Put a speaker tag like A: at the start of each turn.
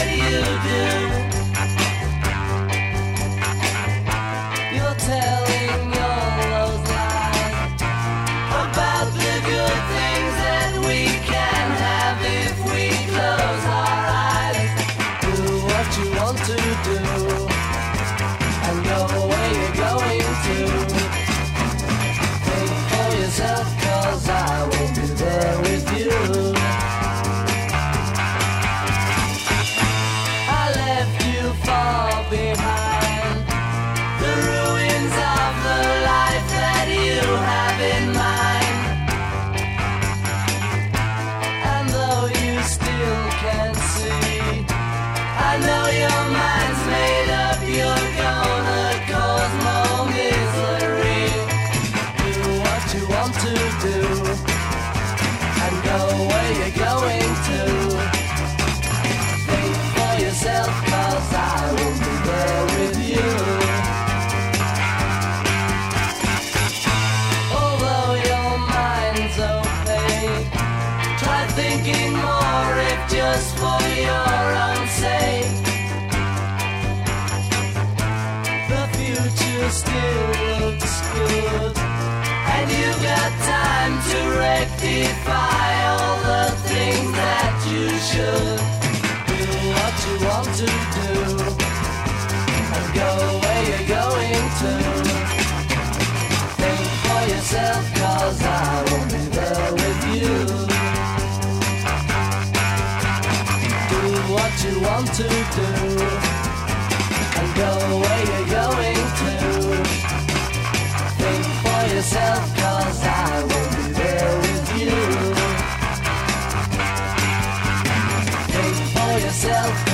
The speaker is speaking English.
A: you do. You're telling all those lies about the good things that we can have if we close our eyes. Do what you want to do and go where you're going to. Think for yourself, 'cause I will be there with you. I left you far behind, the ruins of the life that you have in mind. And though you still can't see, I know your mind's made up, you're gonna cause more misery. Do what you want to do and go where you're going to. Think for yourself, 'cause I will be there with you. Although your mind's opaque, try thinking more if just for your own sake. The future still looks good, and you've got time to rectify all the things that you should. Do what you want to do and go where you're going to. Think for yourself, 'cause I will be there with you. Do what you want to do and go where you're going to. Think for yourself, 'cause I will be there with you. Think for yourself.